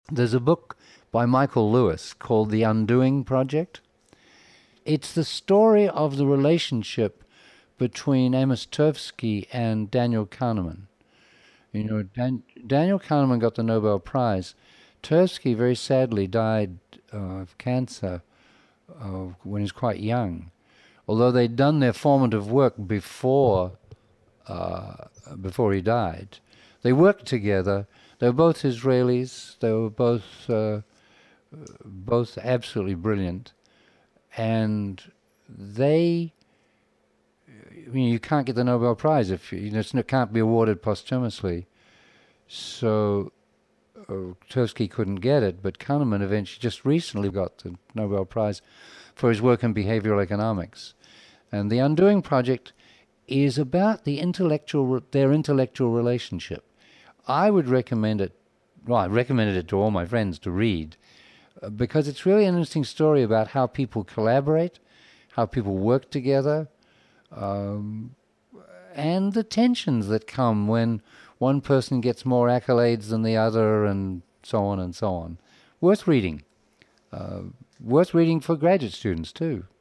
There's a book by Michael Lewis called The Undoing Project. It's the story of the relationship between Amos Tversky and Daniel Kahneman. Daniel Kahneman got the Nobel Prize. Tversky very sadly died of cancer when he was quite young. Although they'd done their formative work before he died, they worked together. They were both Israelis. They were both absolutely brilliant, and they. You can't get the Nobel Prize if it can't be awarded posthumously. So Tversky couldn't get it, but Kahneman eventually, just recently, got the Nobel Prize for his work in behavioral economics. And the Undoing Project is about their intellectual relationship. I would recommend it. Well, I recommended it to all my friends to read because it's really an interesting story about how people collaborate, how people work together, um, and the tensions that come when one person gets more accolades than the other, and so on and so on. Worth reading. Uh, Worth reading for graduate students too.